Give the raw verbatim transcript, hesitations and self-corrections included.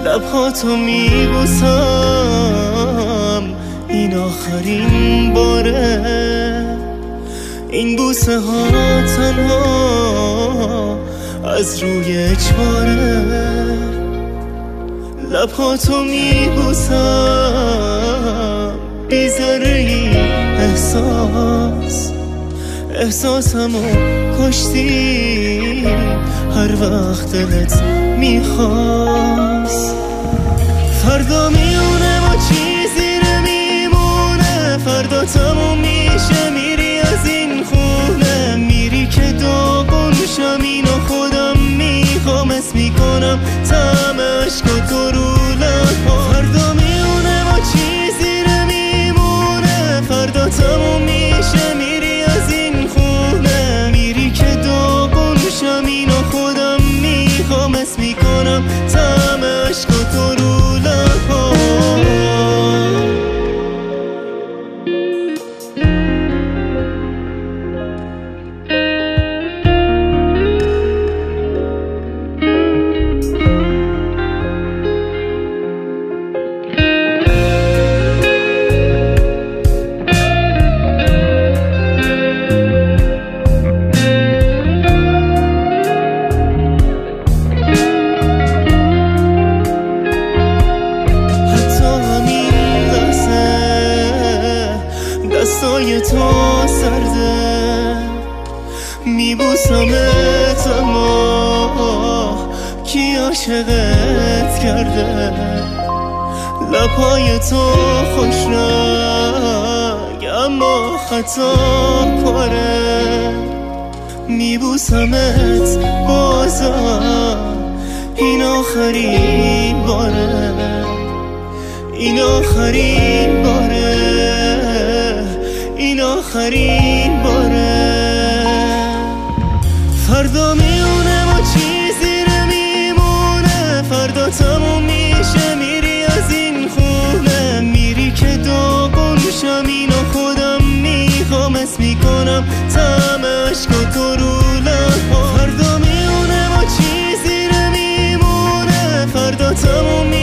لبهاتو میبوسم این آخرین باره، این بوسه ها تنها از روی اجباره. لبهاتو میبوسم بی ذره ای احساس، احساسمو کشتی هر وقت دلت میخواست. فردا میونه ما چیزی نمیمونه، فردا تموم میشه میری از این خونه، میری که داغونشم اینو خودم میخوام اسم میکنم طعم عشق تو رو لب‌ها. فردا میونه ما چیزی نمیمونه، فردا تموم میشه میری از این خونه، میری که داغونشم اینو خودم میخوام اسم میکنم طعم عشق تو رو لب‌ها. دستای تو سرده میبوسمت، اما کی عاشقت کرده؟ لبهای تو خوش رنگ اما خطا کاره، میبوسمت بازم این آخرین باره، این آخرین باره، این آخرین باره. فردا میونه ما چیزی نمیمونه، فردا تموم میشه میری از این خونه، میری که داغونشم اینو خودم میخوام اسم میکنم طعم عشق تو رو لب‌ها. فردا میونه ما چیزی نمیمونه، فردا تموم